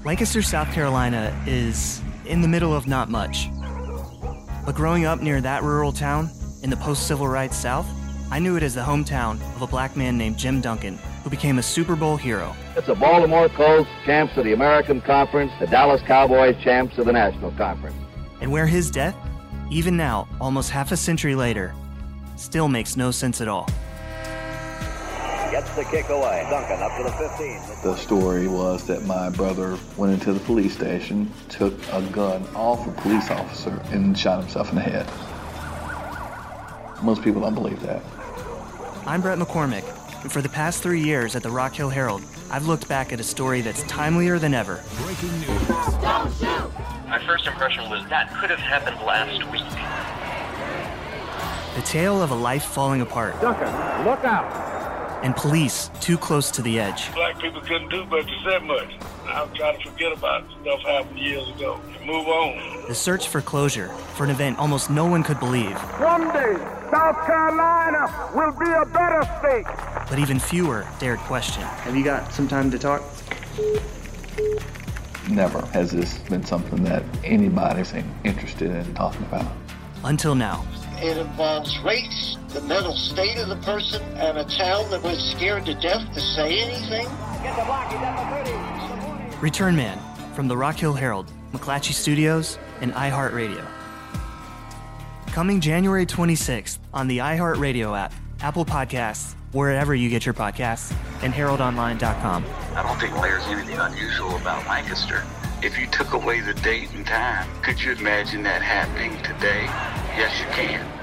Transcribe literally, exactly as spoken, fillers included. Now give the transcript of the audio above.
Lancaster, South Carolina is in the middle of not much. But growing up near that rural town in the post-civil rights South, I knew it as the hometown of a black man named Jim Duncan, who became a Super Bowl hero. It's the Baltimore Colts, champs of the American Conference, the Dallas Cowboys, champs of the National Conference. And where his death, even now, almost half a century later, still makes no sense at all. Gets the kick away. Duncan up to the fifteen. The story was that my brother went into the police station, took a gun off a police officer, and shot himself in the head. Most people don't believe that. I'm Brett McCormick, and for the past three years at the Rock Hill Herald, I've looked back at a story that's timelier than ever. Breaking news. Don't shoot! My first impression was that could have happened last week. The tale of a life falling apart. Duncan, look out! And police too close to the edge. Black people couldn't do but to say much. I'm trying to forget about stuff happened years ago and move on. The search for closure for an event almost no one could believe. One day, South Carolina will be a better state. But even fewer dared question. Have you got some time to talk? Never has this been something that anybody's interested in talking about. Until now. It involves race, the mental state of the person, and a town that was scared to death to say anything. Get the block, he's at the thirty. Return Man from the Rock Hill Herald, McClatchy Studios, and iHeartRadio. Coming January twenty-sixth on the iHeartRadio app, Apple Podcasts, wherever you get your podcasts, and herald online dot com. I don't think there's anything unusual about Lancaster. If you took away the date and time, could you imagine that happening today? Yes, you can.